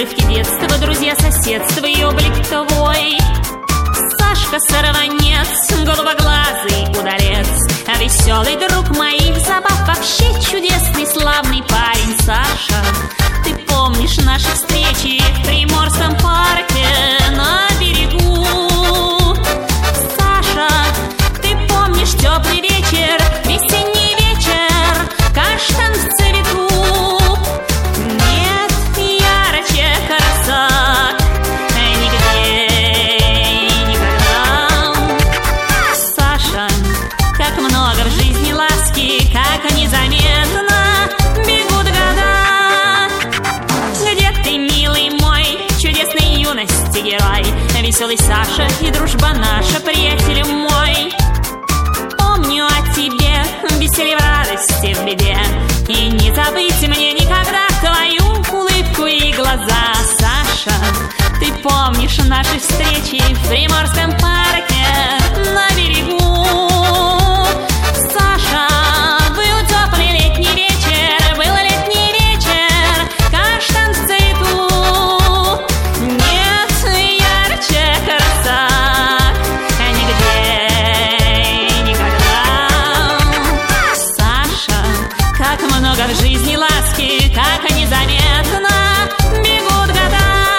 Девки детства, друзья соседства и облик твой. Сашка сорванец, голубоглазый удалец, а веселый друг моих забав, вообще чудесный, славный парень. Саша, ты помнишь наши встречи в Приморском парке на берегу? Саша, ты помнишь теплый вечер, весенний вечер, каштан в цвету? Нет ярче красок нигде и никогда. Саша, как много в жизни ласки, как незаметно бегут года. Где ты, милый мой, чудесной юности герой? Веселый Саша и дружба наша, приятель мой. Помню о тебе веселье в радости, в беде, и не забыть мне никогда твою улыбку и глаза. Саша, ты помнишь наши встречи в Приморском парке на берегу? Саша, был теплый летний вечер, был летний вечер, каштан в цвету. Нет ярче красок нигде и никогда. Саша, как много в жизни ласки, как незаметно бегут года.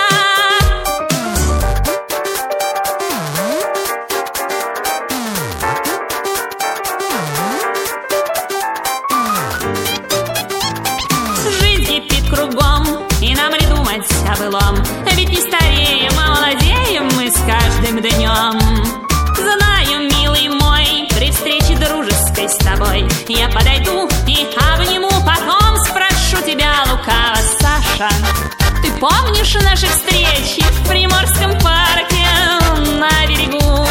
Жизнь кипит кругом, и нам не думать о былом, ведь не стареем, а молодеем мы с каждым днем. Знаю, милый мой, при встрече дружеской с тобой я подойду и обниму, потом спрошу тебя лукаво. Саша, ты помнишь наши встречи в Приморском парке на берегу?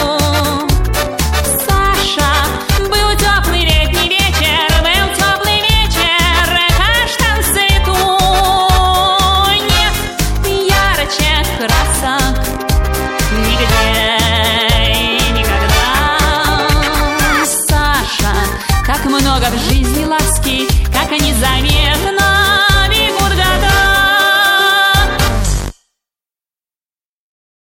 Саша, был теплый летний вечер, был теплый вечер, каштан в цвету. Нет ярче красок нигде и никогда. Саша, как много в жизни